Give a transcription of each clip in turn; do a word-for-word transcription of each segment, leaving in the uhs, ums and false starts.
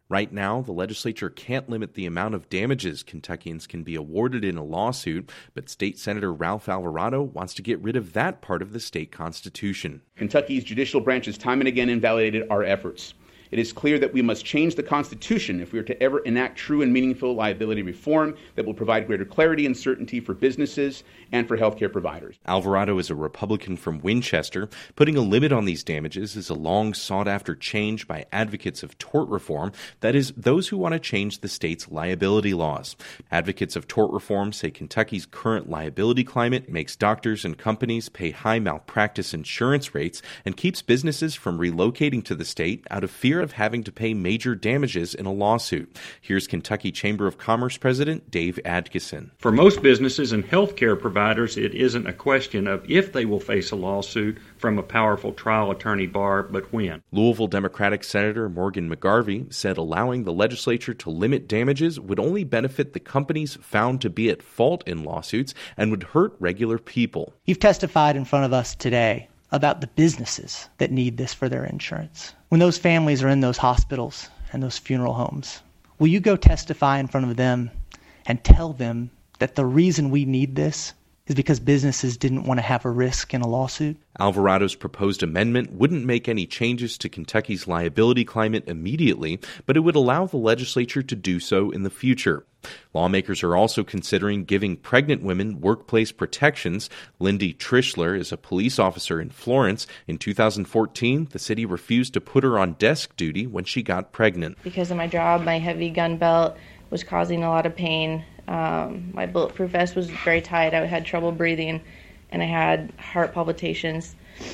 Right now, the legislature can't limit the amount of damages Kentuckians can be awarded in a lawsuit, but State Senator Ralph Alvarado wants to get rid of that part of the state constitution. Kentucky's judicial branch has time and again invalidated our efforts. It is clear that we must change the Constitution if we are to ever enact true and meaningful liability reform that will provide greater clarity and certainty for businesses and for healthcare providers. Alvarado is a Republican from Winchester. Putting a limit on these damages is a long sought-after change by advocates of tort reform, that is, those who want to change the state's liability laws. Advocates of tort reform say Kentucky's current liability climate makes doctors and companies pay high malpractice insurance rates and keeps businesses from relocating to the state out of fear of having to pay major damages in a lawsuit. Here's Kentucky Chamber of Commerce President Dave Adkison. For most businesses and healthcare providers, it isn't a question of if they will face a lawsuit from a powerful trial attorney bar, but when. Louisville Democratic Senator Morgan McGarvey said allowing the legislature to limit damages would only benefit the companies found to be at fault in lawsuits and would hurt regular people. You've testified in front of us today about the businesses that need this for their insurance. When those families are in those hospitals and those funeral homes, will you go testify in front of them and tell them that the reason we need this is because businesses didn't want to have a risk in a lawsuit? Alvarado's proposed amendment wouldn't make any changes to Kentucky's liability climate immediately, but it would allow the legislature to do so in the future. Lawmakers are also considering giving pregnant women workplace protections. Lindy Trischler is a police officer in Florence. In two thousand fourteen, the city refused to put her on desk duty when she got pregnant. Because of my job, my heavy gun belt was causing a lot of pain. Um, my bulletproof vest was very tight. I had trouble breathing, and I had heart palpitations.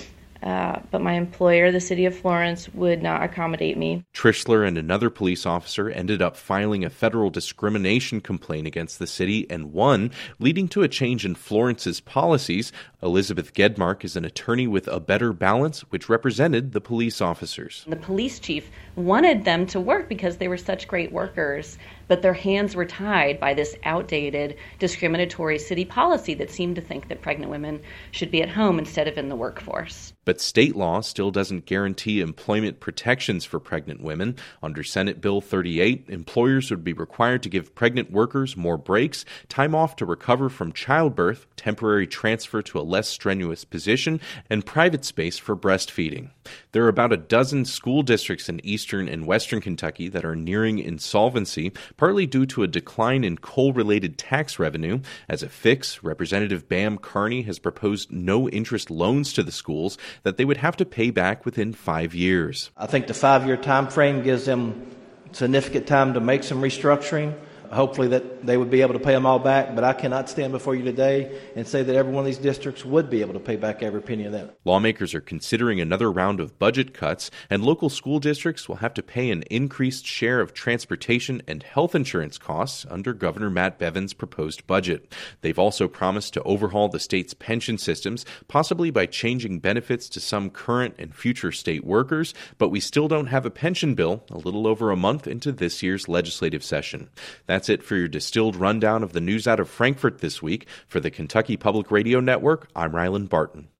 Uh, but my employer, the city of Florence, would not accommodate me. Trischler and another police officer ended up filing a federal discrimination complaint against the city and won, leading to a change in Florence's policies. Elizabeth Gedmark is an attorney with A Better Balance, which represented the police officers. The police chief wanted them to work because they were such great workers, but their hands were tied by this outdated, discriminatory city policy that seemed to think that pregnant women should be at home instead of in the workforce. But state law still doesn't guarantee employment protections for pregnant women. Under Senate Bill thirty-eight, employers would be required to give pregnant workers more breaks, time off to recover from childbirth, temporary transfer to a less strenuous position, and private space for breastfeeding. There are about a dozen school districts in eastern and western Kentucky that are nearing insolvency, partly due to a decline in coal-related tax revenue. As a fix, Representative Bam Carney has proposed no-interest loans to the schools that they would have to pay back within five years. I think the five-year time frame gives them significant time to make some restructuring. Hopefully that they would be able to pay them all back, but I cannot stand before you today and say that every one of these districts would be able to pay back every penny of that. Lawmakers are considering another round of budget cuts, and local school districts will have to pay an increased share of transportation and health insurance costs under Governor Matt Bevin's proposed budget. They've also promised to overhaul the state's pension systems, possibly by changing benefits to some current and future state workers, but we still don't have a pension bill a little over a month into this year's legislative session. That's it for your distilled rundown of the news out of Frankfort this week. For the Kentucky Public Radio Network, I'm Ryland Barton.